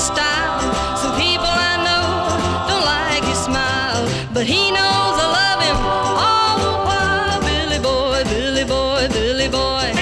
style. Some people I know don't like his smile, but he knows I love him all the while. Billy boy, Billy boy, Billy boy,